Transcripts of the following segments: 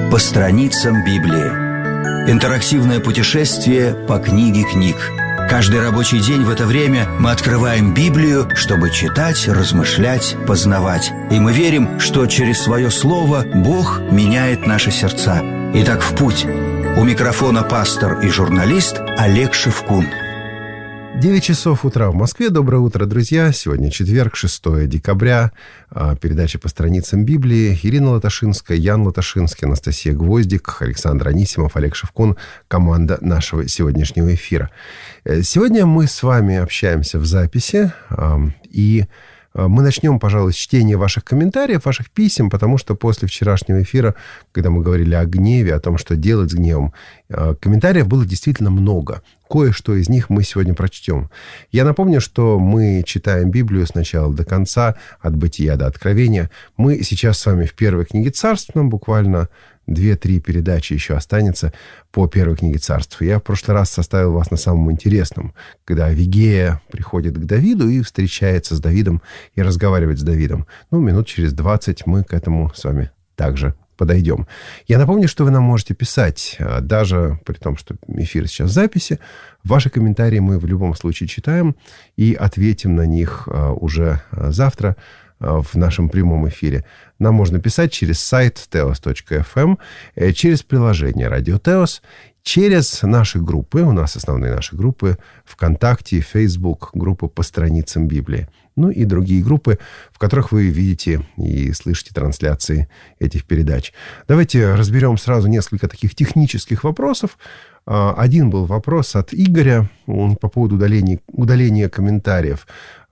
По страницам Библии. Интерактивное путешествие по книге книг. Каждый рабочий день в это время мы открываем Библию, чтобы читать, размышлять, познавать. И мы верим, что через свое слово Бог меняет наши сердца. Итак, в путь. У микрофона пастор и журналист Олег Шевкун. 9 часов утра в Москве. Доброе утро, друзья. Сегодня четверг, 6 декабря. Передача по страницам Библии. Ирина Латашинская, Ян Латашинский, Анастасия Гвоздик, Александр Анисимов, Олег Шевкун. Команда нашего сегодняшнего эфира. Сегодня мы с вами общаемся в записи. И мы начнем, пожалуй, с чтения ваших комментариев, ваших писем, потому что после вчерашнего эфира, когда мы говорили о гневе, о том, что делать с гневом, комментариев было действительно много. Кое-что из них мы сегодня прочтем. Я напомню, что мы читаем Библию с начала до конца, от Бытия до Откровения. Мы сейчас с вами в первой книге Царств, нам буквально 2-3 передачи еще останется по первой книге Царств. Я в прошлый раз составил вас на самом интересном, когда Авигея приходит к Давиду и встречается с Давидом и разговаривает с Давидом. Минут через 20 мы к этому с вами также подойдем. Я напомню, что вы нам можете писать, даже при том, что эфир сейчас в записи. Ваши комментарии мы в любом случае читаем и ответим на них уже завтра в нашем прямом эфире. Нам можно писать через сайт teos.fm, через приложение «Радио Теос», через наши группы, у нас основные наши группы ВКонтакте, Facebook, группы по страницам Библии, и другие группы, в которых вы видите и слышите трансляции этих передач. Давайте разберем сразу несколько таких технических вопросов. Один был вопрос от Игоря по поводу удаления комментариев.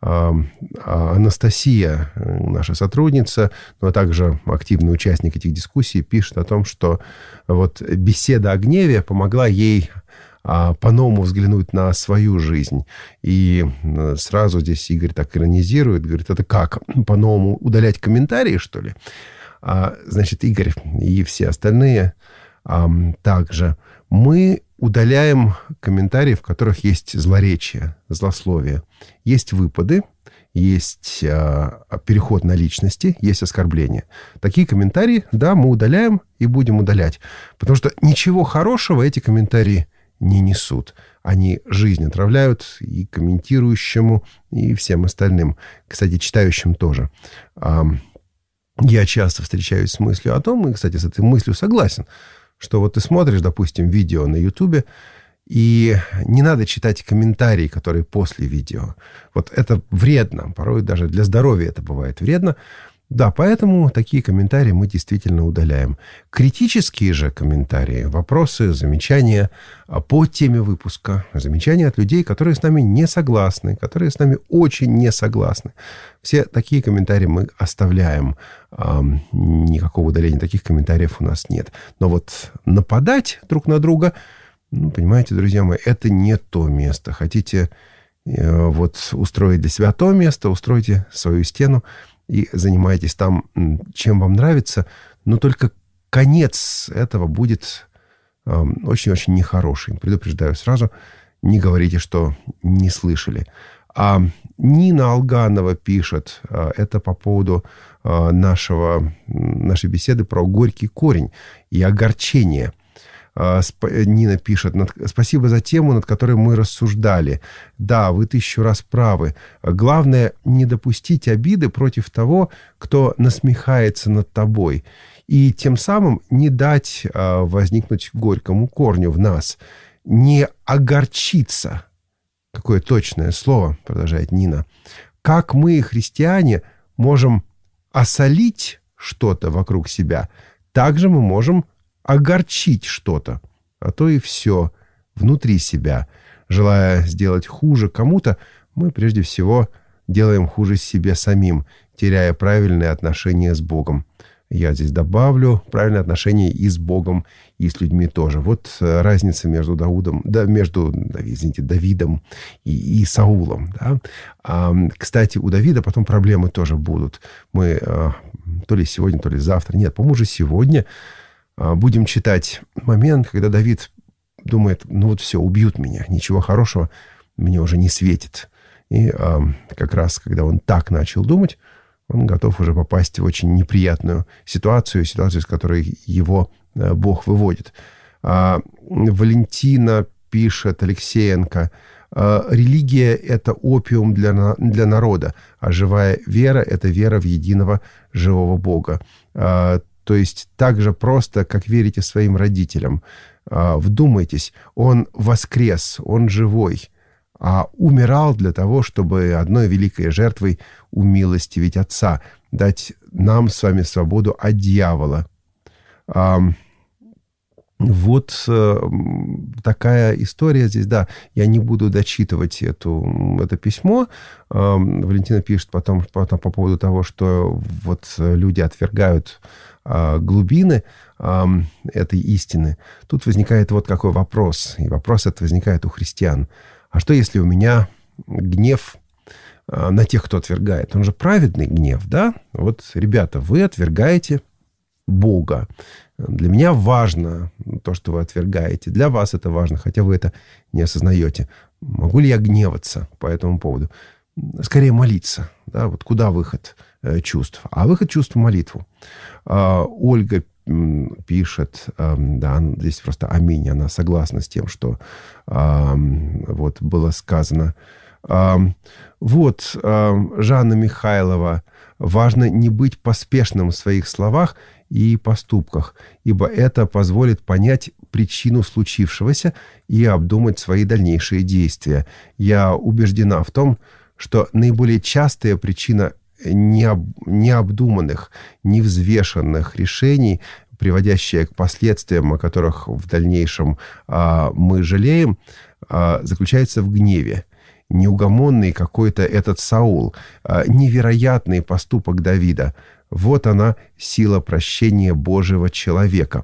Анастасия, наша сотрудница, но также активный участник этих дискуссий, пишет о том, что вот беседа о гневе помогла ей по-новому взглянуть на свою жизнь. И сразу здесь Игорь так иронизирует, говорит, это как, по-новому удалять комментарии, что ли? Значит, Игорь и все остальные также. Мы удаляем комментарии, в которых есть злоречие, злословие. Есть выпады, есть переход на личности, есть оскорбления. Такие комментарии, да, мы удаляем и будем удалять. Потому что ничего хорошего эти комментарии не несут. Они жизнь отравляют и комментирующему, и всем остальным. Кстати, читающим тоже. Я часто встречаюсь с мыслью о том, и, кстати, с этой мыслью согласен, что вот ты смотришь, допустим, видео на Ютубе, и не надо читать комментарии, которые после видео. Вот это вредно. Порой даже для здоровья это бывает вредно. Да, поэтому такие комментарии мы действительно удаляем. Критические же комментарии, вопросы, замечания по теме выпуска, замечания от людей, которые с нами не согласны, которые с нами очень не согласны. Все такие комментарии мы оставляем. Никакого удаления таких комментариев у нас нет. Но вот нападать друг на друга, понимаете, друзья мои, это не то место. Хотите вот устроить для себя то место, устройте свою стену и занимайтесь там, чем вам нравится, но только конец этого будет очень-очень нехороший. Предупреждаю сразу, не говорите, что не слышали. Нина Алганова пишет, это по поводу нашей беседы про горький корень и огорчение. Нина пишет, спасибо за тему, над которой мы рассуждали. Да, вы 1000 раз правы. Главное, не допустить обиды против того, кто насмехается над тобой. И тем самым не дать возникнуть горькому корню в нас. Не огорчиться. Какое точное слово, продолжает Нина. Как мы, христиане, можем осолить что-то вокруг себя, так же мы можем огорчить что-то, а то и все внутри себя. Желая сделать хуже кому-то, мы прежде всего делаем хуже себе самим, теряя правильные отношения с Богом. Я здесь добавлю правильные отношения и с Богом, и с людьми тоже. Вот разница между Давидом и Саулом. Да? Кстати, у Давида потом проблемы тоже будут. Мы то ли сегодня, то ли завтра. Нет, по-моему, уже сегодня будем читать момент, когда Давид думает, все, убьют меня, ничего хорошего мне уже не светит. И как раз, когда он так начал думать, он готов уже попасть в очень неприятную ситуацию, из которой его Бог выводит. Валентина пишет, Алексеенко, религия – это опиум для народа, а живая вера – это вера в единого живого Бога. То есть так же просто, как верите своим родителям. Вдумайтесь, он воскрес, он живой, а умирал для того, чтобы одной великой жертвой умилостивить Отца, дать нам с вами свободу от дьявола. Вот такая история здесь, да. Я не буду дочитывать это письмо. Валентина пишет потом по поводу того, что вот люди отвергают глубины этой истины. Тут возникает вот какой вопрос. И вопрос этот возникает у христиан. А что, если у меня гнев на тех, кто отвергает? Он же праведный гнев, да? Вот, ребята, вы отвергаете Бога. Для меня важно то, что вы отвергаете. Для вас это важно, хотя вы это не осознаете. Могу ли я гневаться по этому поводу? Скорее молиться. Да? Вот куда выход чувств? А выход чувств — в молитву. Ольга пишет, да, здесь просто аминь, она согласна с тем, что вот было сказано. Вот, Жанна Михайлова: важно не быть поспешным в своих словах и поступках, ибо это позволит понять причину случившегося и обдумать свои дальнейшие действия. Я убеждена в том, что наиболее частая причина необдуманных, невзвешенных решений, приводящая к последствиям, о которых в дальнейшем мы жалеем, заключается в гневе. Неугомонный какой-то этот Саул, невероятный поступок Давида. Вот она, сила прощения Божьего человека.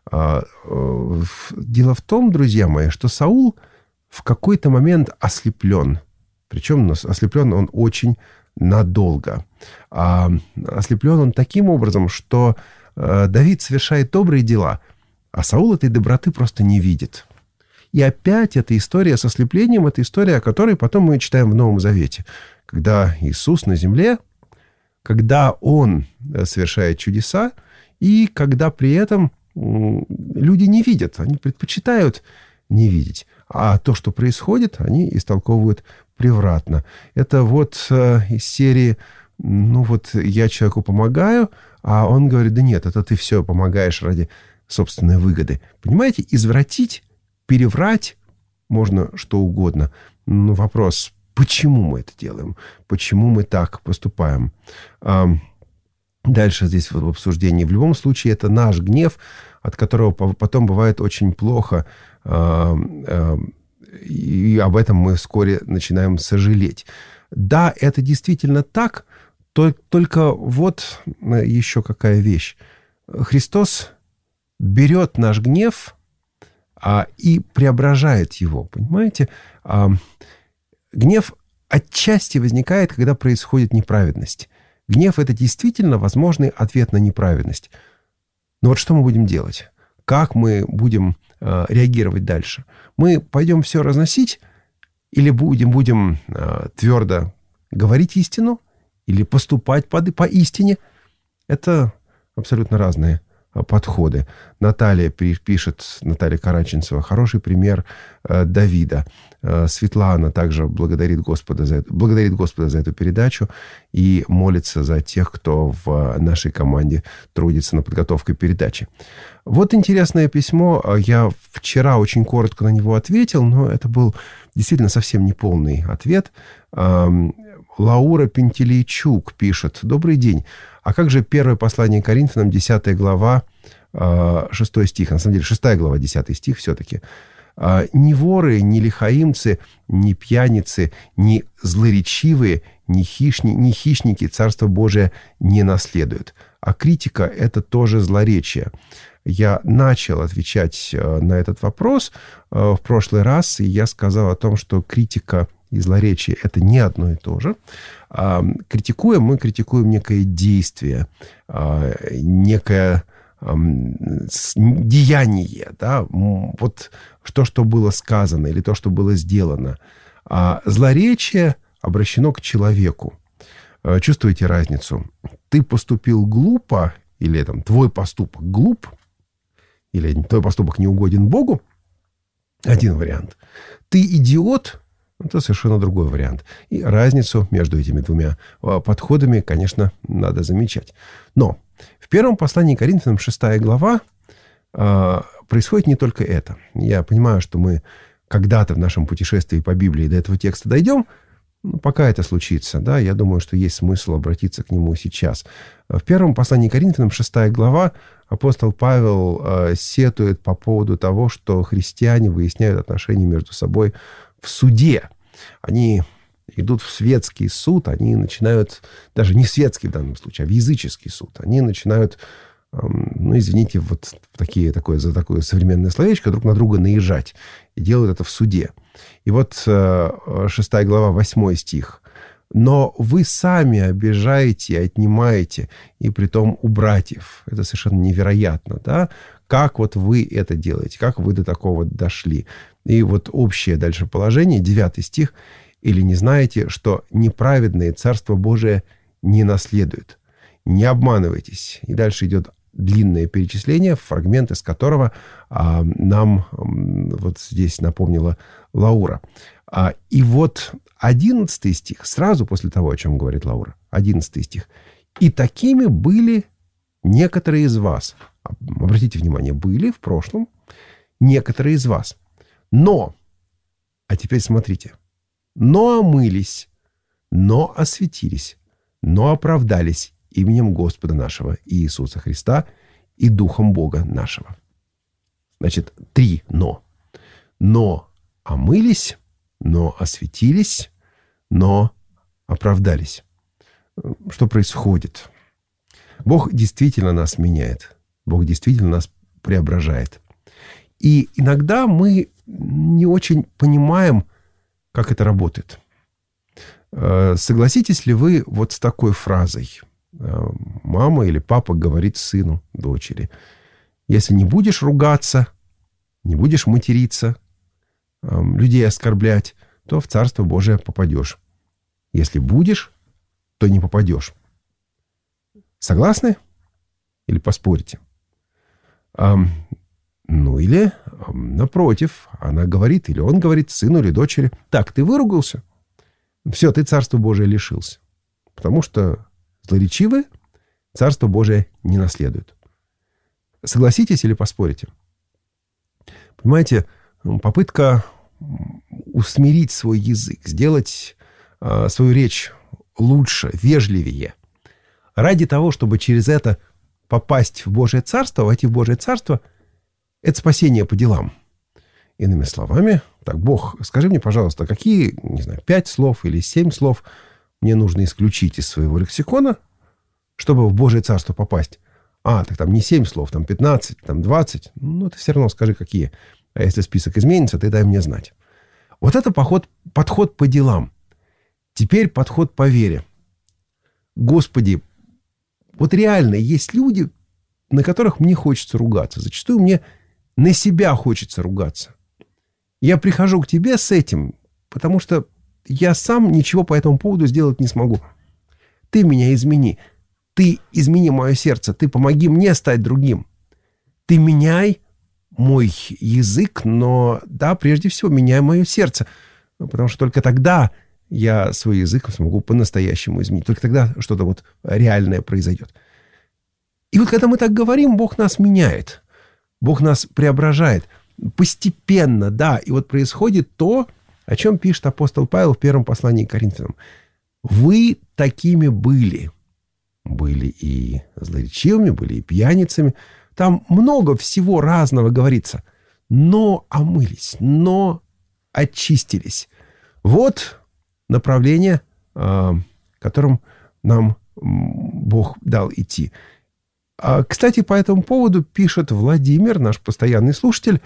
Дело в том, друзья мои, что Саул в какой-то момент ослеплен. Причем ослеплен он очень надолго. Ослеплен он таким образом, что Давид совершает добрые дела, а Саул этой доброты просто не видит. И опять эта история с ослеплением, это история, о которой потом мы читаем в Новом Завете. Когда Иисус на земле, когда Он совершает чудеса, и когда при этом люди не видят, они предпочитают не видеть. А то, что происходит, они истолковывают превратно. Это вот из серии, ну вот я человеку помогаю, а он говорит: да нет, это ты все помогаешь ради собственной выгоды. Понимаете, извратить, переврать можно что угодно. Но вопрос, почему мы это делаем? Почему мы так поступаем? Дальше здесь в обсуждении. В любом случае, это наш гнев, от которого потом бывает очень плохо. И об этом мы вскоре начинаем сожалеть. Да, это действительно так, только вот еще какая вещь. Христос берет наш гнев и преображает его, понимаете? Гнев отчасти возникает, когда происходит неправедность. Гнев — это действительно возможный ответ на неправедность. Но вот что мы будем делать? Как мы будем реагировать дальше? Мы пойдем все разносить или будем твердо говорить истину или поступать по истине? Это абсолютно разные подходы. Наталья пишет, Наталья Караченцева: хороший пример Давида. Светлана также благодарит Господа за эту передачу и молится за тех, кто в нашей команде трудится над подготовкой передачи. Вот интересное письмо. Я вчера очень коротко на него ответил, но это был действительно совсем неполный ответ. Лаура Пентелейчук пишет: добрый день. А как же первое послание Коринфянам, 10 глава, 6 стих? На самом деле, 6 глава, 10 стих все-таки. «Ни воры, ни лихаимцы, ни пьяницы, ни злоречивые, ни хищники Царство Божие не наследуют». А критика — это тоже злоречие. Я начал отвечать на этот вопрос в прошлый раз, и я сказал о том, что критика и злоречие — это не одно и то же. Мы критикуем некое действие, некое деяние, да, вот то, что было сказано, или то, что было сделано. А злоречие обращено к человеку. чувствуете разницу? Ты поступил глупо, или там твой поступок глуп, или твой поступок не угоден Богу, один вариант. Ты идиот, это совершенно другой вариант. И разницу между этими двумя подходами, конечно, надо замечать. Но в первом послании к Коринфянам, 6 глава, происходит не только это. Я понимаю, что мы когда-то в нашем путешествии по Библии до этого текста дойдем. Пока это случится, да, я думаю, что есть смысл обратиться к нему сейчас. В первом послании к Коринфянам, 6 глава, апостол Павел сетует по поводу того, что христиане выясняют отношения между собой в суде. Они идут в светский суд, они начинают, даже не светский в данном случае, а в языческий суд. Они начинают, извините, вот за такое современное словечко, друг на друга наезжать. И делают это в суде. И вот 6 глава, 8 стих. «Но вы сами обижаете и отнимаете, и притом у братьев». Это совершенно невероятно, да? Как вот вы это делаете? Как вы до такого дошли? И вот общее дальше положение, 9 стих. «Или не знаете, что неправедные Царство Божие не наследуют? Не обманывайтесь». И дальше идет длинное перечисление, фрагмент из которого нам вот здесь напомнила Лаура. И вот 11 стих, сразу после того, о чем говорит Лаура, 11 стих. «И такими были некоторые из вас». Обратите внимание, были в прошлом некоторые из вас. Но, а теперь смотрите, но омылись, но осветились, но оправдались именем Господа нашего Иисуса Христа и Духом Бога нашего. Значит, 3 «но». Но омылись, но осветились, но оправдались. Что происходит? Бог действительно нас меняет. Бог действительно нас преображает. И иногда мы не очень понимаем, как это работает. Согласитесь ли вы вот с такой фразой? Мама или папа говорит сыну, дочери: если не будешь ругаться, не будешь материться, людей оскорблять, то в Царство Божие попадешь. Если будешь, то не попадешь. Согласны? Или поспорите? Или, напротив, она говорит, или он говорит сыну или дочери: так, ты выругался? Все, ты Царство Божие лишился. Потому что злоречивые Царство Божие не наследуют. Согласитесь или поспорите? Понимаете, попытка усмирить свой язык, сделать свою речь лучше, вежливее, ради того, чтобы через это попасть в Божие Царство, войти в Божие Царство, это спасение по делам. Иными словами, так, Бог, скажи мне, пожалуйста, какие, 5 слов или 7 слов мне нужно исключить из своего лексикона, чтобы в Божие Царство попасть? Так там не 7 слов, там 15, там 20. Ты все равно скажи, какие. А если список изменится, ты дай мне знать. Вот это подход по делам. Теперь подход по вере. Господи, вот реально есть люди, на которых мне хочется ругаться. Зачастую мне на себя хочется ругаться. Я прихожу к тебе с этим, потому что я сам ничего по этому поводу сделать не смогу. Ты меня измени. Ты измени мое сердце. Ты помоги мне стать другим. Ты меняй мой язык, но, да, прежде всего, меняй мое сердце. Потому что только тогда я свой язык смогу по-настоящему изменить. Только тогда что-то вот реальное произойдет. И вот когда мы так говорим, Бог нас меняет. Бог нас преображает. Постепенно, да. И вот происходит то, о чем пишет апостол Павел в первом послании к Коринфянам. Вы такими были. Были и злоречивыми, были и пьяницами. Там много всего разного говорится. Но омылись, но очистились. Вот направление, которым нам Бог дал идти. Кстати, по этому поводу пишет Владимир, наш постоянный слушатель.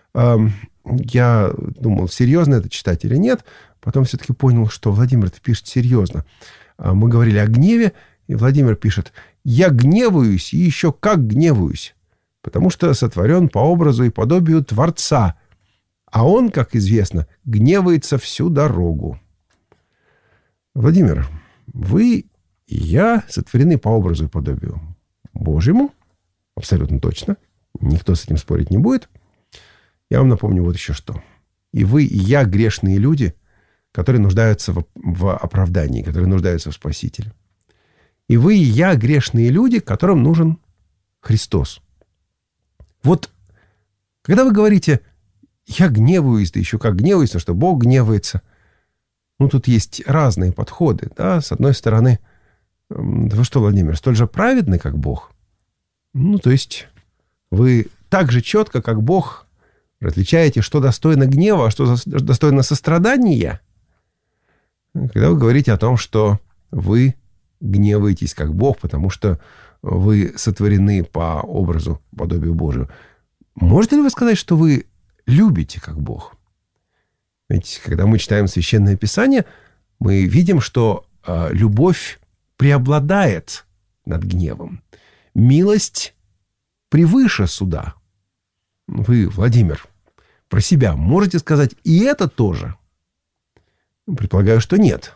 Я думал, серьезно это читать или нет. Потом все-таки понял, что Владимир это пишет серьезно. Мы говорили о гневе, и Владимир пишет: «Я гневаюсь, и еще как гневаюсь, потому что сотворен по образу и подобию Творца, а он, как известно, гневается всю дорогу». Владимир, вы и я сотворены по образу и подобию Божьему. Абсолютно точно. Никто с этим спорить не будет. Я вам напомню вот еще что. И вы, и я грешные люди, которые нуждаются в оправдании, которые нуждаются в Спасителе. И вы, и я грешные люди, которым нужен Христос. Вот когда вы говорите «я гневаюсь», да еще как гневаюсь, что Бог гневается, тут есть разные подходы. Да? С одной стороны, вы что, Владимир, столь же праведны, как Бог? То есть вы так же четко, как Бог, различаете, что достойно гнева, а что достойно сострадания? Когда вы говорите о том, что вы гневаетесь, как Бог, потому что вы сотворены по образу, подобию Божию, можете ли вы сказать, что вы любите, как Бог? Ведь когда мы читаем Священное Писание, мы видим, что любовь преобладает над гневом. Милость превыше суда. Вы, Владимир, про себя можете сказать и это тоже? Предполагаю, что нет.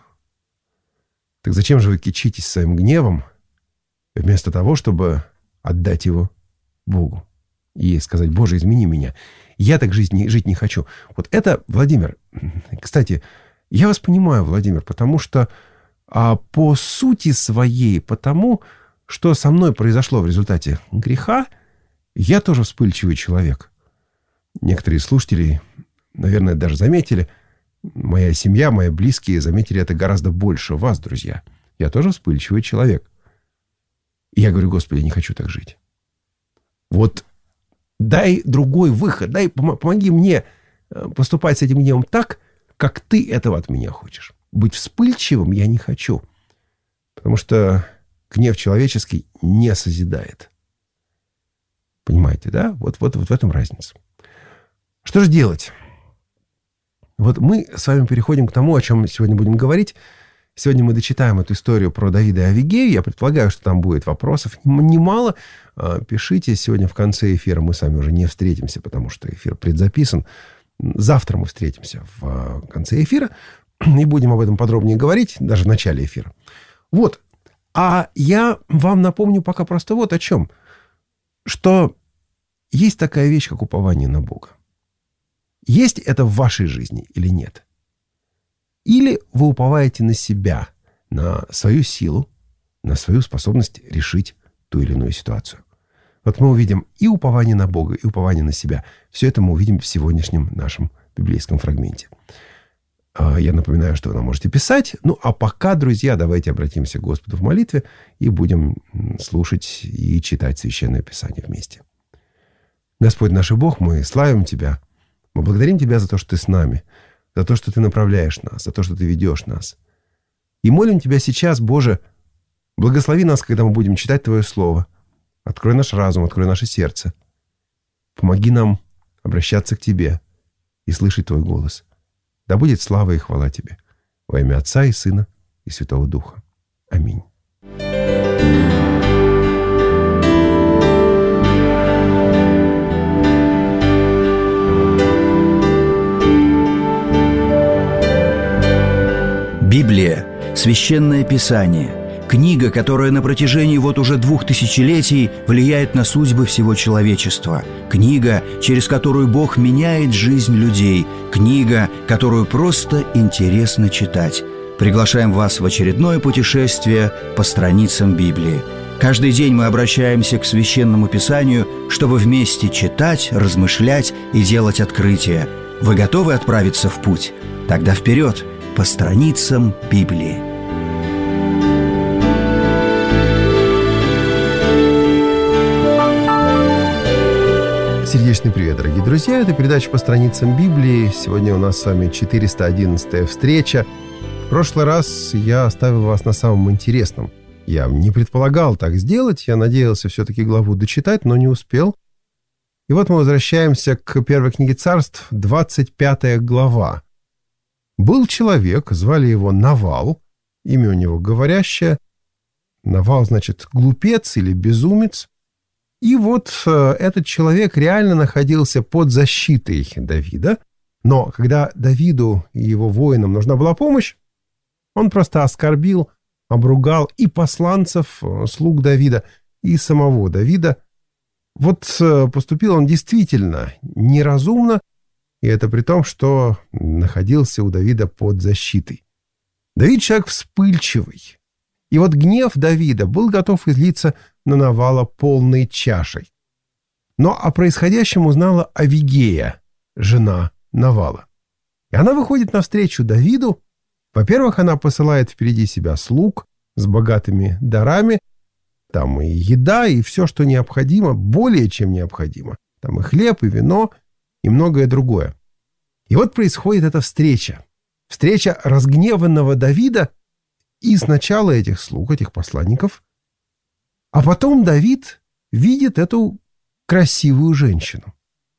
Так зачем же вы кичитесь своим гневом, вместо того, чтобы отдать его Богу и сказать: Боже, измени меня, я так жить не хочу. Вот это, Владимир, кстати, я вас понимаю, Владимир, потому что по сути своей, потому что со мной произошло в результате греха, я тоже вспыльчивый человек. Некоторые слушатели, наверное, даже заметили, моя семья, мои близкие заметили это гораздо больше вас, друзья. Я тоже вспыльчивый человек. И я говорю: Господи, я не хочу так жить. Вот дай другой выход, помоги мне поступать с этим гневом так, как ты этого от меня хочешь. Быть вспыльчивым я не хочу, потому что гнев человеческий не созидает. Понимаете, да? Вот в этом разница. Что же делать? Вот мы с вами переходим к тому, о чем сегодня будем говорить. Сегодня мы дочитаем эту историю про Давида и Авигею. Я предполагаю, что там будет вопросов немало. Пишите. Сегодня в конце эфира мы с вами уже не встретимся, потому что эфир предзаписан. Завтра мы встретимся в конце эфира и будем об этом подробнее говорить, даже в начале эфира. Вот. А я вам напомню пока просто вот о чем. Что есть такая вещь, как упование на Бога. Есть это в вашей жизни или нет? Или вы уповаете на себя, на свою силу, на свою способность решить ту или иную ситуацию? Вот мы увидим и упование на Бога, и упование на себя. Все это мы увидим в сегодняшнем нашем библейском фрагменте. Я напоминаю, что вы нам можете писать. А пока, друзья, давайте обратимся к Господу в молитве и будем слушать и читать Священное Писание вместе. Господь наш Бог, мы славим Тебя. Мы благодарим Тебя за то, что Ты с нами, за то, что Ты направляешь нас, за то, что Ты ведешь нас. И молим Тебя сейчас, Боже, благослови нас, когда мы будем читать Твое Слово. Открой наш разум, открой наше сердце. Помоги нам обращаться к Тебе и слышать Твой голос. Да будет слава и хвала Тебе. Во имя Отца и Сына и Святого Духа. Аминь. Библия – Священное Писание, книга, которая на протяжении уже 2000 летий влияет на судьбы всего человечества, книга, через которую Бог меняет жизнь людей, книга, которую просто интересно читать. Приглашаем вас в очередное путешествие по страницам Библии. Каждый день мы обращаемся к Священному Писанию, чтобы вместе читать, размышлять и делать открытия. Вы готовы отправиться в путь? Тогда вперед! По страницам Библии. Сердечный привет, дорогие друзья. Это передача «По страницам Библии». Сегодня у нас с вами 411-я встреча. В прошлый раз я оставил вас на самом интересном. Я не предполагал так сделать. Я надеялся все-таки главу дочитать, но не успел. И вот мы возвращаемся к первой книге Царств, 25 глава. Был человек, звали его Навал, имя у него говорящее. Навал, значит, глупец или безумец. И вот этот человек реально находился под защитой Давида. Но когда Давиду и его воинам нужна была помощь, он просто оскорбил обругал и посланцев, слуг Давида, и самого Давида. Вот поступил он действительно неразумно, и это при том, что находился у Давида под защитой. Давид человек вспыльчивый. И вот гнев Давида был готов излиться на Навала полной чашей. Но о происходящем узнала Авигея, жена Навала. И она выходит навстречу Давиду. Во-первых, она посылает впереди себя слуг с богатыми дарами. Там и еда, и все, что необходимо, более чем необходимо. Там и хлеб, и вино, и многое другое. И вот происходит эта встреча. Встреча разгневанного Давида и сначала этих слуг, этих посланников. А потом Давид видит эту красивую женщину.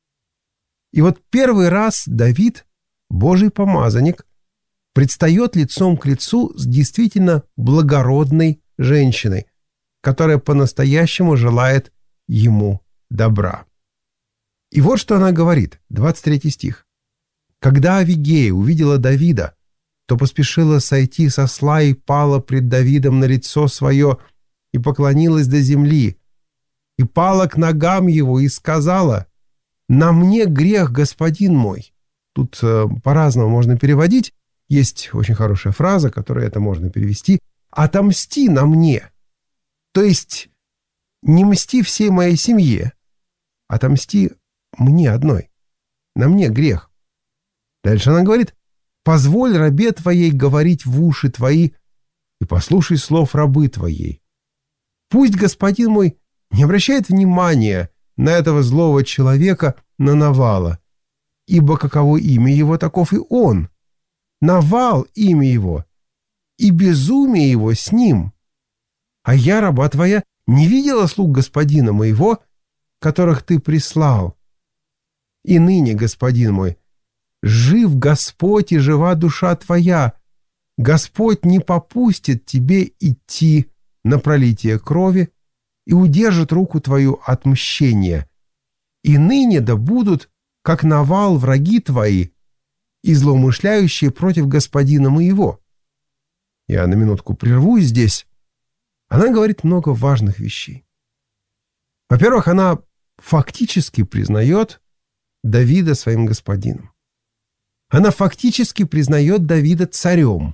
И вот первый раз Давид, Божий помазанник, предстает лицом к лицу с действительно благородной женщиной, которая по-настоящему желает ему добра. И вот что она говорит, 23 стих. «Когда Авигея увидела Давида, то поспешила сойти со осла и пала пред Давидом на лицо свое и поклонилась до земли, и пала к ногам его и сказала: „На мне грех, господин мой“». Тут по-разному можно переводить. Есть очень хорошая фраза, которой это можно перевести: «Отомсти на мне». То есть не мсти всей моей семье, отомсти мне одной. На мне грех. Дальше она говорит: «Позволь рабе твоей говорить в уши твои и послушай слов рабы твоей. Пусть господин мой не обращает внимания на этого злого человека, на Навала, ибо каково имя его, таков и он. Навал имя его, и безумие его с ним. А я, раба твоя, не видела слуг господина моего, которых ты прислал. И ныне, господин мой, жив Господь и жива душа твоя. Господь не попустит тебе идти на пролитие крови и удержит руку твою от мщения. И ныне да будут, как Навал, враги твои и злоумышляющие против господина моего». Я на минутку прервусь здесь. Она говорит много важных вещей. Во-первых, она фактически признает Давида своим господином. Она фактически признает Давида царем.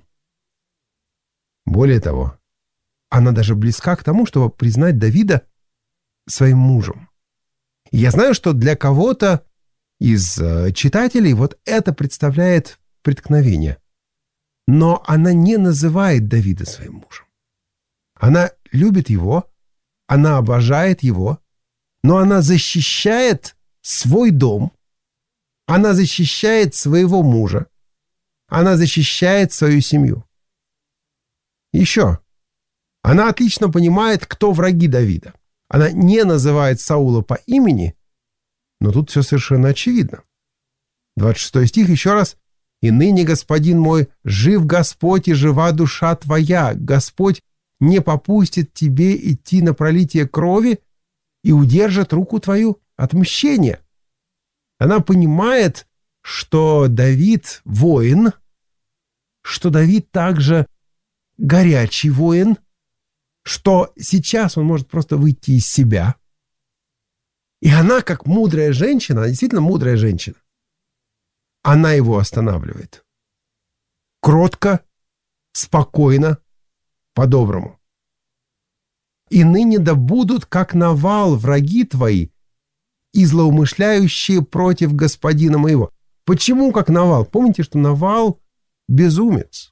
Более того, она даже близка к тому, чтобы признать Давида своим мужем. И я знаю, что для кого-то из читателей вот это представляет преткновение. Но она не называет Давида своим мужем. Она любит его, она обожает его, но она защищает свой дом, она защищает своего мужа, она защищает свою семью. Еще. Она отлично понимает, кто враги Давида. Она не называет Саула по имени, но тут все совершенно очевидно. 26 стих еще раз. «И ныне, господин мой, жив Господь и жива душа твоя. Господь не попустит тебе идти на пролитие крови и удержит руку твою от мщения». Она понимает, что Давид воин, что Давид также горячий воин, что сейчас он может просто выйти из себя. И она, как мудрая женщина, она действительно мудрая женщина, она его останавливает. Кротко, спокойно, по-доброму. «И ныне да будут, как Навал, враги твои и злоумышляющие против господина моего». Почему как Навал? Помните, что Навал — безумец.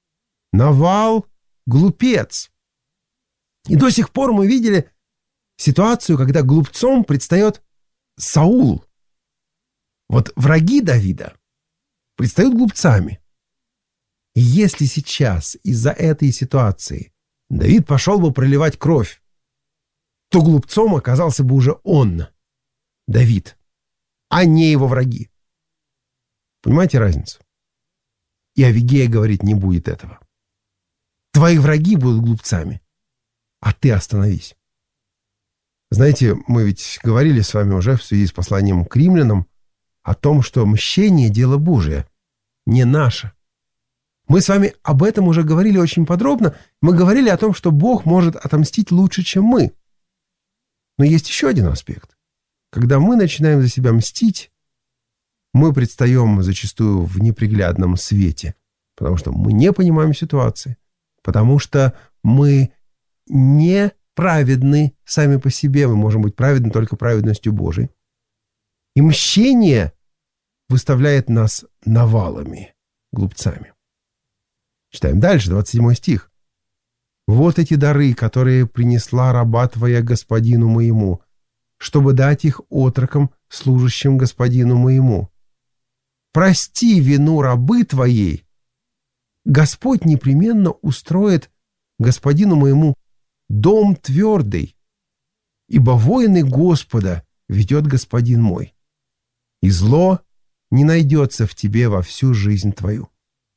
Навал — глупец. И до сих пор мы видели ситуацию, когда глупцом предстает Саул. Вот враги Давида предстают глупцами. И если сейчас из-за этой ситуации Давид пошел бы проливать кровь, то глупцом оказался бы уже он, Давид, а не его враги. Понимаете разницу? И Авигея говорит, не будет этого. Твои враги будут глупцами, а ты остановись. Знаете, мы ведь говорили с вами уже в связи с посланием к римлянам о том, что мщение — дело Божие, не наше. Мы с вами об этом уже говорили очень подробно. Мы говорили о том, что Бог может отомстить лучше, чем мы. Но есть еще один аспект. Когда мы начинаем за себя мстить, мы предстаем зачастую в неприглядном свете, потому что мы не понимаем ситуации, потому что мы не праведны сами по себе, мы можем быть праведны только праведностью Божией. И мщение выставляет нас навалами, глупцами. Читаем дальше, 27 стих. «Вот эти дары, которые принесла раба твоя господину моему, чтобы дать их отрокам, служащим господину моему. Прости вину рабы твоей, Господь непременно устроит господину моему дом твердый, ибо воины Господа ведет господин мой, и зло не найдется в тебе во всю жизнь твою».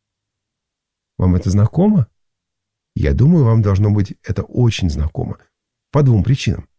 Вам это знакомо? Я думаю, вам должно быть это очень знакомо. По двум причинам.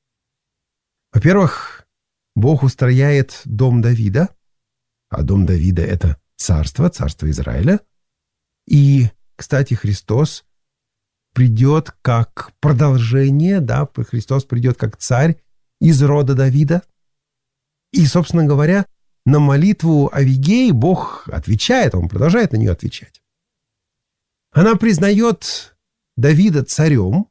Во-первых, Бог устрояет дом Давида, а дом Давида — это царство Израиля. И, кстати, Христос придет как продолжение, да, Христос придет как царь из рода Давида. И, собственно говоря, на молитву Авигеи Бог отвечает, Он продолжает на нее отвечать. Она признает Давида царем,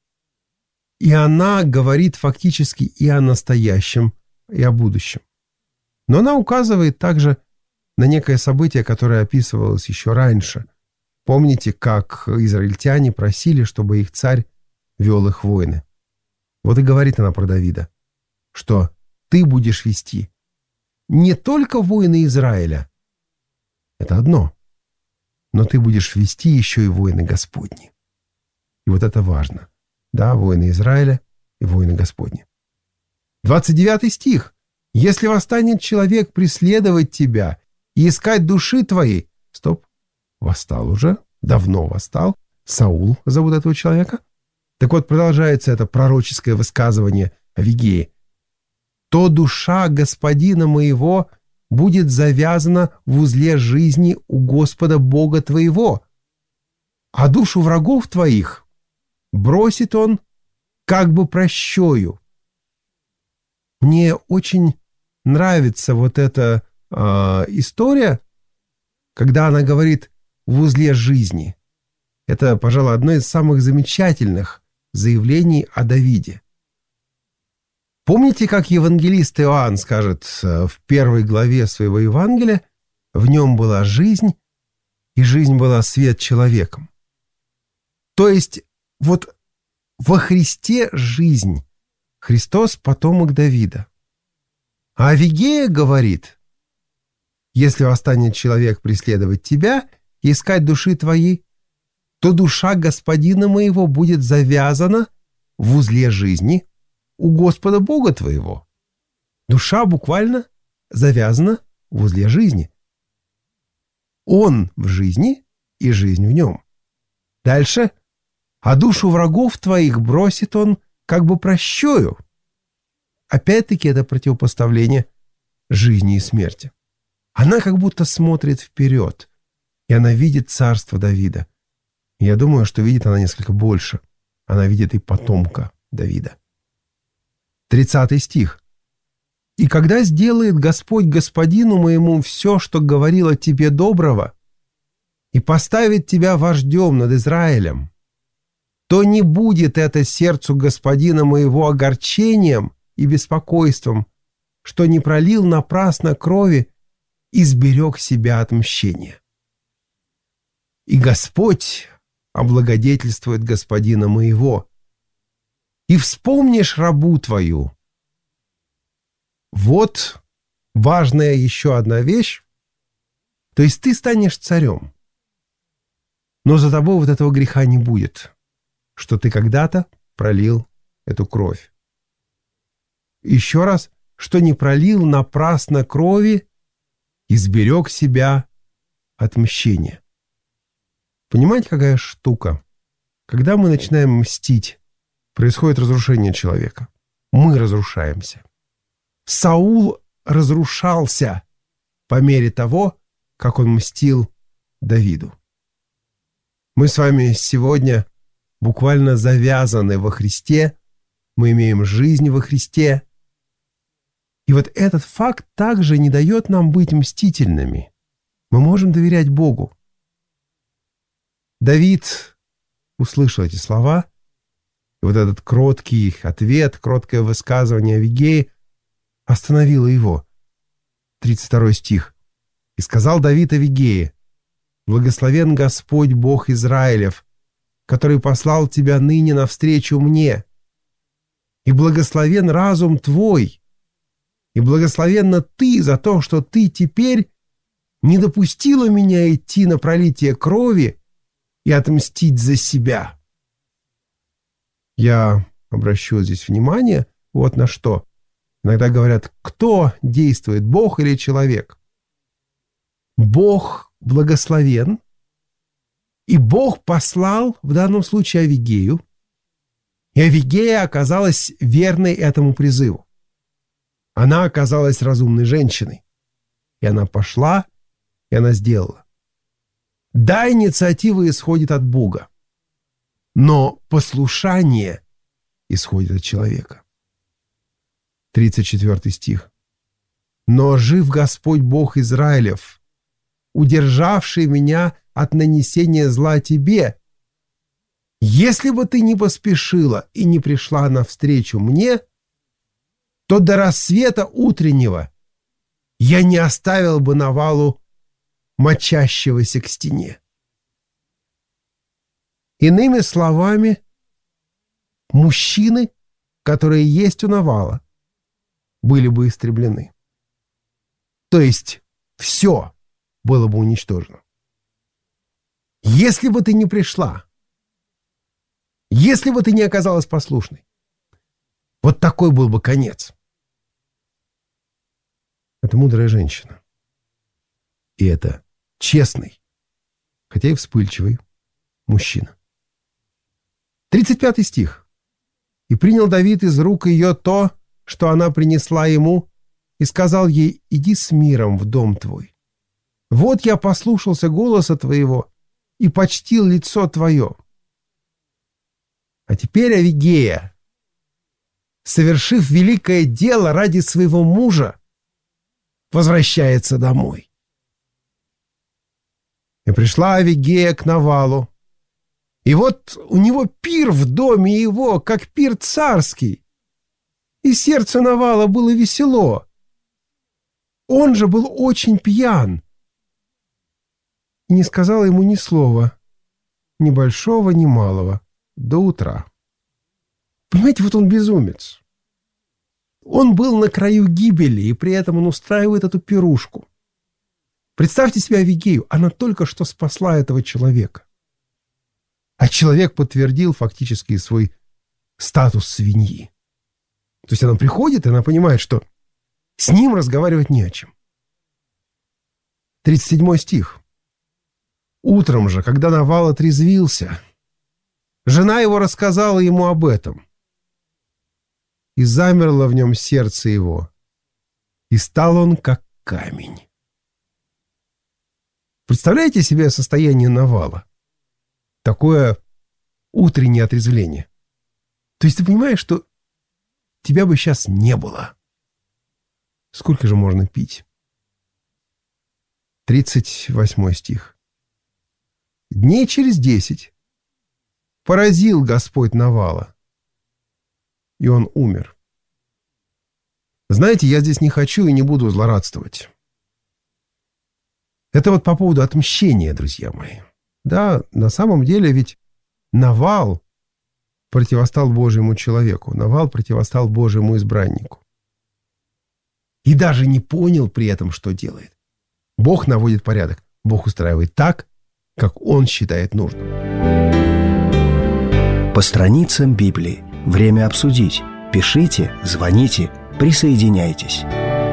и она говорит фактически и о настоящем, и о будущем. Но она указывает также на некое событие, которое описывалось еще раньше. Помните, как израильтяне просили, чтобы их царь вел их войны? Вот и говорит она про Давида, что ты будешь вести не только войны Израиля, это одно, но ты будешь вести еще и войны Господни. И вот это важно. Да, войны Израиля и войны Господни. 29 стих. «Если восстанет человек преследовать тебя и искать души твоей...» Стоп. Восстал уже. Давно восстал. Саул зовут этого человека. Так вот, продолжается это пророческое высказывание Авигеи. «То душа господина моего будет завязана в узле жизни у Господа Бога твоего, а душу врагов твоих бросит он как бы прощою». Мне очень нравится вот эта история, когда она говорит «в узле жизни». Это, пожалуй, одно из самых замечательных заявлений о Давиде. Помните, как евангелист Иоанн скажет в 1 главе своего Евангелия: «В нем была жизнь, и жизнь была свет человеком». То есть вот во Христе жизнь. Христос — потомок Давида. А Авигея говорит: «Если восстанет человек преследовать тебя и искать души твоей, то душа господина моего будет завязана в узле жизни у Господа Бога твоего». Душа буквально завязана в узле жизни. Он в жизни, и жизнь в нем. Дальше. «А душу врагов твоих бросит он как бы прощою». Опять-таки это противопоставление жизни и смерти. Она как будто смотрит вперед, и она видит царство Давида. И я думаю, что видит она несколько больше. Она видит и потомка Давида. 30 стих. «И когда сделает Господь господину моему все, что говорил о тебе доброго, и поставит тебя вождем над Израилем, то не будет это сердцу господина моего огорчением и беспокойством, что не пролил напрасно крови и сберег себя от мщения. И Господь облагодетельствует господина моего, и вспомнишь рабу твою». Вот важная еще одна вещь. То есть ты станешь царем, но за тобой вот этого греха не будет, что ты когда-то пролил эту кровь. Еще раз, что не пролил напрасно крови и сберег себя от мщения. Понимаете, какая штука? Когда мы начинаем мстить, происходит разрушение человека. Мы разрушаемся. Саул разрушался по мере того, как он мстил Давиду. Мы с вами сегодня буквально завязаны во Христе, мы имеем жизнь во Христе. И вот этот факт также не дает нам быть мстительными. Мы можем доверять Богу. Давид услышал эти слова, и вот этот кроткий ответ, кроткое высказывание Авигеи остановило его. 32 стих. «И сказал Давид Авигее: благословен Господь Бог Израилев, который послал тебя ныне навстречу мне, и благословен разум твой, и благословенна ты за то, что ты теперь не допустила меня идти на пролитие крови и отмстить за себя». Я обращу здесь внимание вот на что. Иногда говорят, кто действует, Бог или человек? Бог благословен, и Бог послал в данном случае Авигею, и Авигея оказалась верной этому призыву. Она оказалась разумной женщиной, и она пошла, и она сделала. Да, инициатива исходит от Бога, но послушание исходит от человека. 34 стих. «Но жив Господь Бог Израилев, удержавший меня от нанесения зла тебе. Если бы ты не поспешила и не пришла навстречу мне, то до рассвета утреннего я не оставил бы навалу мочащегося к стене». Иными словами, мужчины, которые есть у навала, были бы истреблены. То есть все было бы уничтожено. Если бы ты не пришла, если бы ты не оказалась послушной, вот такой был бы конец. Это мудрая женщина. И это честный, хотя и вспыльчивый мужчина. 35 стих. «И принял Давид из рук ее то, что она принесла ему, и сказал ей: иди с миром в дом твой. Вот я послушался голоса твоего и почтил лицо твое». А теперь Авигея, совершив великое дело ради своего мужа, возвращается домой. И пришла Авигея к навалу, и вот у него пир в доме его, как пир царский, и сердце навала было весело. Он же был очень пьян и не сказал ему ни слова, ни большого, ни малого, до утра. Понимаете, вот он безумец. Он был на краю гибели, и при этом он устраивает эту пирушку. Представьте себе Авигею, она только что спасла этого человека. А человек подтвердил фактически свой статус свиньи. То есть она приходит, и она понимает, что с ним разговаривать не о чем. 37 стих. «Утром же, когда навал отрезвился, жена его рассказала ему об этом, и замерло в нем сердце его, и стал он как камень». Представляете себе состояние навала? Такое утреннее отрезвление. То есть ты понимаешь, что тебя бы сейчас не было. Сколько же можно пить? 38 стих. «Дней через 10 поразил Господь навала, и он умер». Знаете, я здесь не хочу и не буду злорадствовать. Это вот по поводу отмщения, друзья мои. Да, на самом деле ведь навал противостал Божьему человеку, навал противостал Божьему избраннику. И даже не понял при этом, что делает. Бог наводит порядок, Бог устраивает так, как Он считает нужным. По страницам Библии. Время обсудить. Пишите, звоните, присоединяйтесь.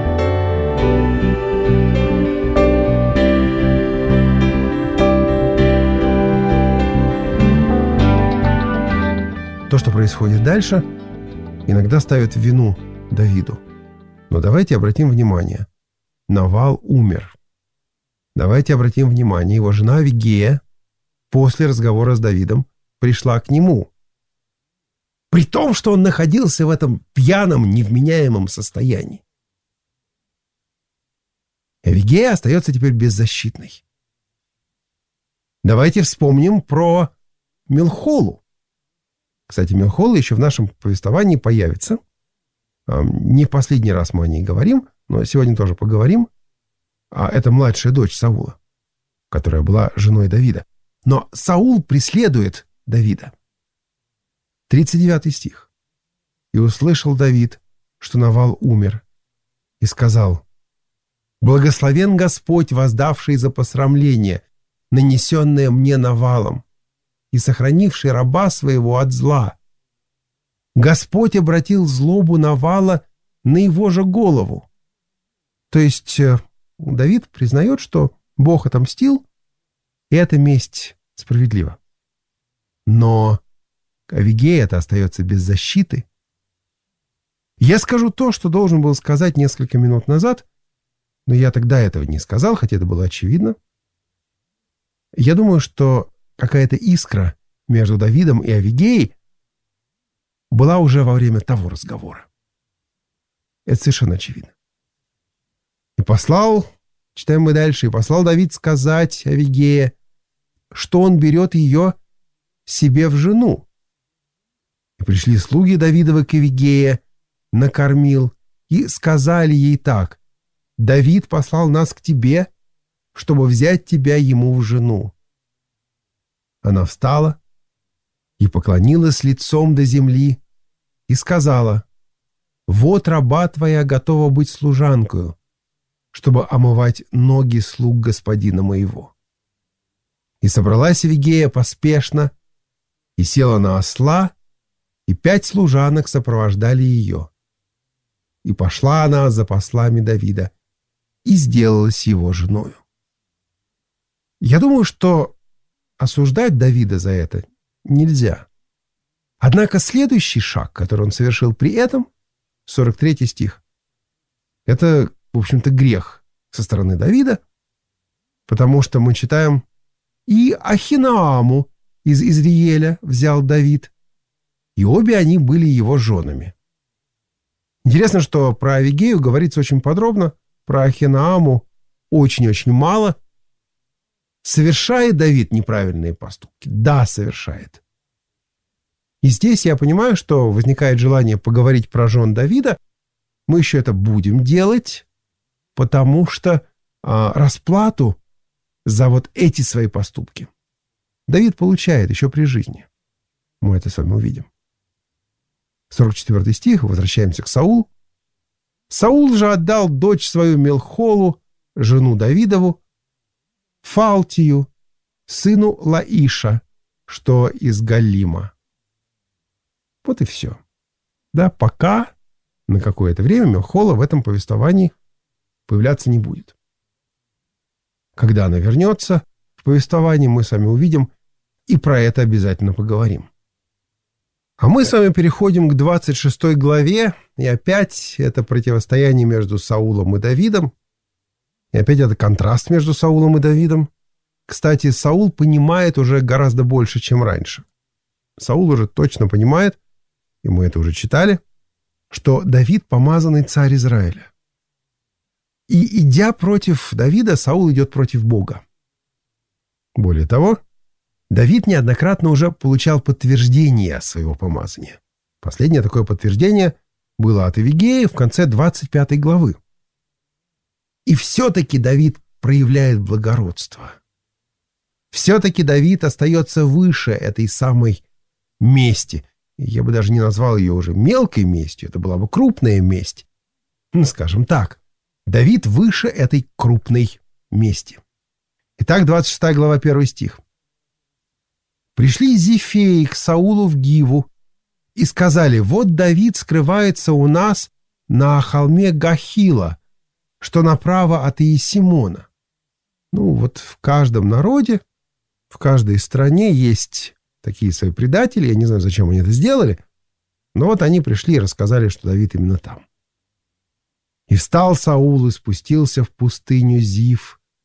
То, что происходит дальше, иногда ставит в вину Давиду. Но давайте обратим внимание. Навал умер. Давайте обратим внимание, его жена Авигея после разговора с Давидом пришла к нему. При том, что он находился в этом пьяном, невменяемом состоянии. Авигея остается теперь беззащитной. Давайте вспомним про Мелхолу. Кстати, Мелхола еще в нашем повествовании появится. Не в последний раз мы о ней говорим, но сегодня тоже поговорим. Это младшая дочь Саула, которая была женой Давида. Но Саул преследует Давида. 39 стих. «И услышал Давид, что Навал умер, и сказал: Благословен Господь, воздавший за посрамление, нанесенное мне Навалом, и сохранивший раба своего от зла. Господь обратил злобу Навала на его же голову». То есть Давид признает, что Бог отомстил, и эта месть справедлива. Но Авигея-то остается без защиты. Я скажу то, что должен был сказать несколько минут назад, но я тогда этого не сказал, хотя это было очевидно. Я думаю, что какая-то искра между Давидом и Авигеей была уже во время того разговора. Это совершенно очевидно. И послал, читаем мы дальше, и послал Давид сказать Авигее, что он берет ее себе в жену. И пришли слуги Давидовы к Авигее, накормил, и сказали ей так: «Давид послал нас к тебе, чтобы взять тебя ему в жену». Она встала и поклонилась лицом до земли и сказала: «Вот раба твоя готова быть служанкою, чтобы омывать ноги слуг господина моего». И собралась Авигея поспешно и села на осла, и 5 служанок сопровождали ее. И пошла она за послами Давида и сделалась его женою. Я думаю, что осуждать Давида за это нельзя. Однако следующий шаг, который он совершил при этом, 43 стих, это, в общем-то, грех со стороны Давида, потому что мы читаем: «И Ахинааму из Изриеля взял Давид, и обе они были его женами». Интересно, что про Авигею говорится очень подробно, про Ахинааму очень-очень мало. Совершает Давид неправильные поступки? Да, совершает. И здесь я понимаю, что возникает желание поговорить про жен Давида. Мы еще это будем делать, потому что расплату за вот эти свои поступки Давид получает еще при жизни. Мы это с вами увидим. 44 стих, возвращаемся к Саулу. «Саул же отдал дочь свою Мелхолу, жену Давидову, Фалтию, сыну Лаиша, что из Галима». Вот и все. Да, пока на какое-то время Мелхола в этом повествовании появляться не будет. Когда она вернется в повествование, мы с вами увидим, и про это обязательно поговорим. А мы с вами переходим к 26 главе, и опять это противостояние между Саулом и Давидом, и опять это контраст между Саулом и Давидом. Кстати, Саул понимает уже гораздо больше, чем раньше. Саул уже точно понимает, и мы это уже читали, что Давид помазанный царь Израиля. И идя против Давида, Саул идет против Бога. Более того, Давид неоднократно уже получал подтверждение своего помазания. Последнее такое подтверждение было от Авигеи в конце 25 главы. И все-таки Давид проявляет благородство. Все-таки Давид остается выше этой самой мести. Я бы даже не назвал ее уже мелкой местью, это была бы крупная месть. Скажем так, Давид выше этой крупной мести. Итак, 26 глава, 1 стих. «Пришли Зефеи к Саулу в Гиву и сказали: вот Давид скрывается у нас на холме Гахила, что направо от Иесимона». Ну, вот в каждом народе, в каждой стране есть такие свои предатели. Я не знаю, зачем они это сделали, но вот они пришли и рассказали, что Давид именно там. «И встал Саул и спустился в пустыню Зив, и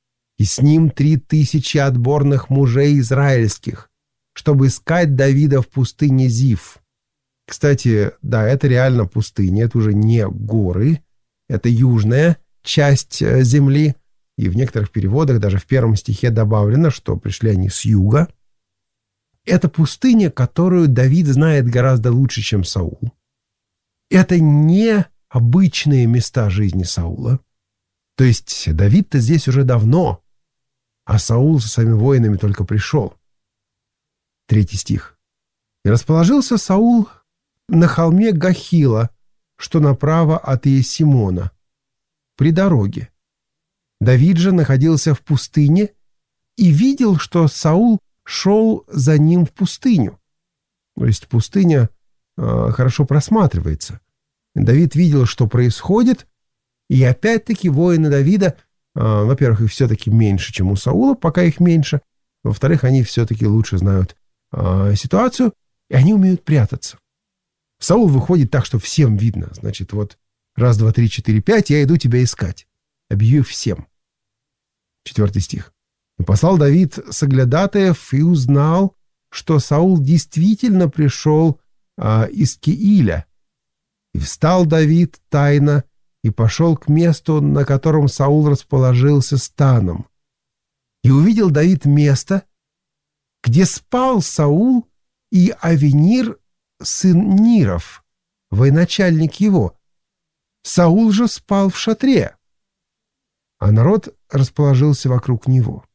и с ним 3000 отборных мужей израильских, чтобы искать Давида в пустыне Зиф». Кстати, да, это реально пустыня, это уже не горы, это южная часть земли, и в некоторых переводах даже в 1 стихе добавлено, что пришли они с юга. Это пустыня, которую Давид знает гораздо лучше, чем Саул. Это не обычные места жизни Саула. То есть Давид-то здесь уже давно, а Саул со своими воинами только пришел. 3 стих. «И расположился Саул на холме Гахила, что направо от Иесимона, при дороге. Давид же находился в пустыне и видел, что Саул шел за ним в пустыню». То есть пустыня хорошо просматривается. Давид видел, что происходит, и опять-таки воины Давида, во-первых, их все-таки меньше, чем у Саула, пока их меньше. Во-вторых, они все-таки лучше знают ситуацию, и они умеют прятаться. Саул выходит так, что всем видно. Значит, вот 1, 2, 3, 4, 5, я иду тебя искать. Объявив всем. 4 стих. «И послал Давид соглядатаев и узнал, что Саул действительно пришел из Кеиля. И встал Давид тайно и пошел к месту, на котором Саул расположился станом. И увидел Давид место, где спал Саул и Авенир, сын Ниров, военачальник его. Саул же спал в шатре, а народ расположился вокруг него.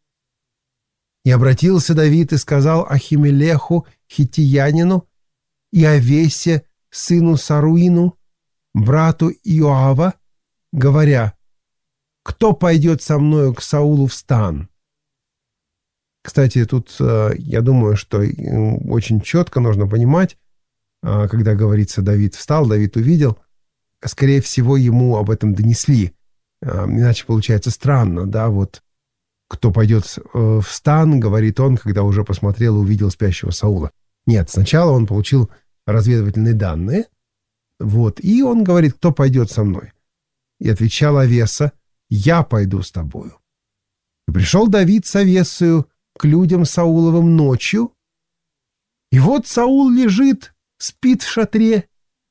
И обратился Давид и сказал Ахимелеху, хиттиянину, и Авесе, сыну Саруину, брату Иоава, говоря: «Кто пойдет со мною к Саулу в стан?» Кстати, тут я думаю, что очень четко нужно понимать, когда говорится «Давид встал», «Давид увидел», скорее всего, ему об этом донесли. Иначе получается странно, да, вот «кто пойдет в стан», говорит он, когда уже посмотрел и увидел спящего Саула. Нет, сначала он получил разведывательные данные, вот, и он говорит: «Кто пойдет со мной?» И отвечал Авеса: «Я пойду с тобою». И пришел Давид с Авесою к людям Сауловым ночью, и вот Саул лежит, спит в шатре,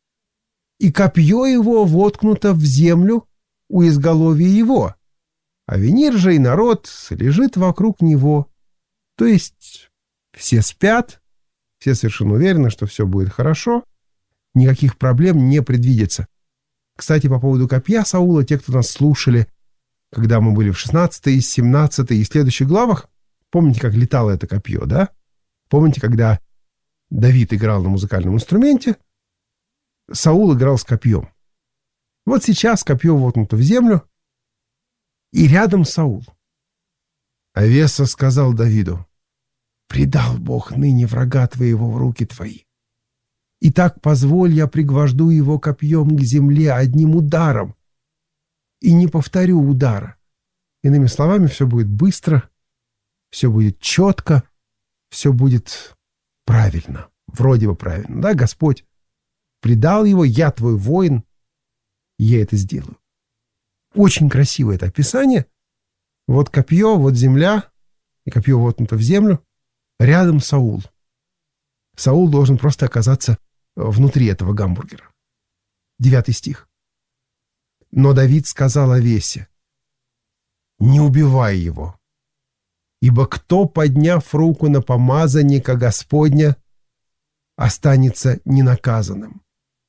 и копье его воткнуто в землю у изголовья его, а Авенир же и народ лежит вокруг него. То есть все спят, все совершенно уверены, что все будет хорошо, никаких проблем не предвидится. Кстати, по поводу копья Саула, те, кто нас слушали, когда мы были в 16, 17 и следующих главах, помните, как летало это копье, да? Помните, когда Давид играл на музыкальном инструменте, Саул играл с копьем. Вот сейчас копье воткнуто в землю, и рядом Саул. Авеса сказал Давиду: «Предал Бог ныне врага твоего в руки твои. Итак, позволь, я пригвожду его копьем к земле одним ударом, и не повторю удара». Иными словами, все будет быстро, все будет четко, все будет правильно, вроде бы правильно, да, Господь предал его, я твой воин, я это сделаю. Очень красивое это описание. Вот копье, вот земля, и копье воткнуто в землю, рядом Саул. Саул должен просто оказаться внутри этого гамбургера. 9 стих. Но Давид сказал Авесе: «Не убивай его, ибо кто, подняв руку на помазанника Господня, останется ненаказанным».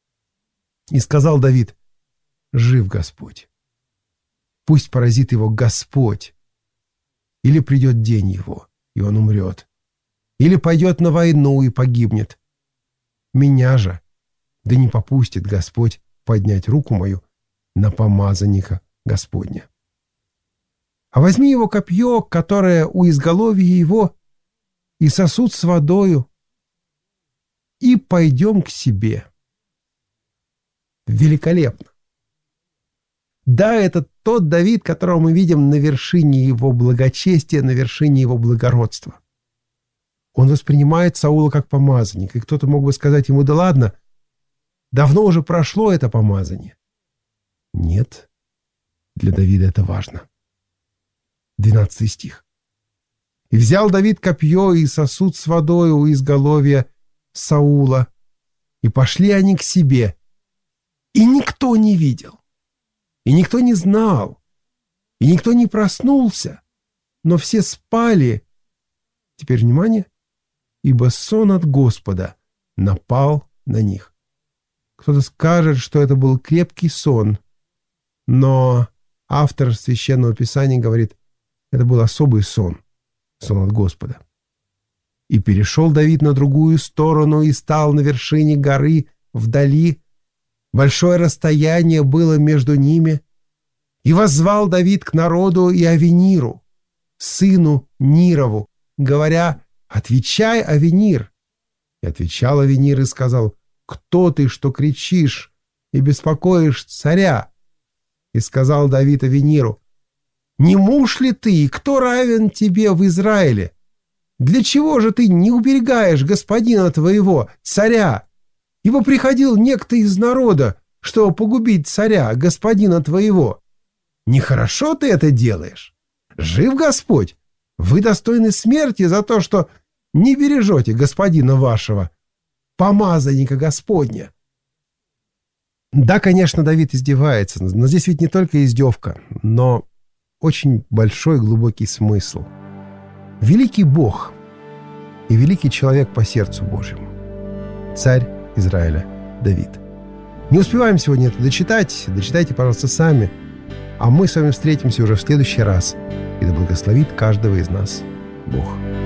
И сказал Давид: «Жив Господь. Пусть поразит его Господь, или придет день его, и он умрет, или пойдет на войну и погибнет. Меня же да не попустит Господь поднять руку мою на помазанника Господня. А возьми его копье, которое у изголовья его, и сосуд с водою, и пойдем к себе». Великолепно. Да, это тот Давид, которого мы видим на вершине его благочестия, на вершине его благородства. Он воспринимает Саула как помазанник, и кто-то мог бы сказать ему: да ладно, давно уже прошло это помазание. Нет, для Давида это важно. 12 стих. «И взял Давид копье и сосуд с водой у изголовья Саула, и пошли они к себе, и никто не видел, и никто не знал, и никто не проснулся, но все спали». Теперь внимание. «Ибо сон от Господа напал на них». Кто-то скажет, что это был крепкий сон, но автор Священного Писания говорит, это был особый сон, сон от Господа. «И перешел Давид на другую сторону и стал на вершине горы вдали. Большое расстояние было между ними. И воззвал Давид к народу и Авениру, сыну Нирову, говоря: отвечай, Авенир. И отвечал Авенир и сказал: кто ты, что кричишь и беспокоишь царя? И сказал Давид Авениру: не муж ли ты, и кто равен тебе в Израиле? Для чего же ты не уберегаешь господина твоего, царя? Ибо приходил некто из народа, чтобы погубить царя, господина твоего. Нехорошо ты это делаешь. Жив Господь, вы достойны смерти за то, что не бережете господина вашего, помазанника Господня». Да, конечно, Давид издевается, но здесь ведь не только издевка, но очень большой глубокий смысл. Великий Бог и великий человек по сердцу Божьему, царь Израиля Давид. Не успеваем сегодня это дочитать, дочитайте, пожалуйста, сами, а мы с вами встретимся уже в следующий раз, и да благословит каждого из нас Бог.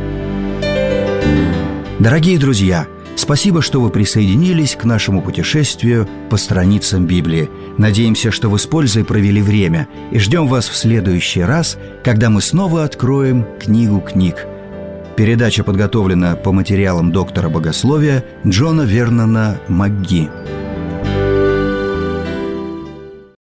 Дорогие друзья, спасибо, что вы присоединились к нашему путешествию по страницам Библии. Надеемся, что вы с пользой провели время, и ждем вас в следующий раз, когда мы снова откроем книгу книг. Передача подготовлена по материалам доктора богословия Джона Вернона МакГи.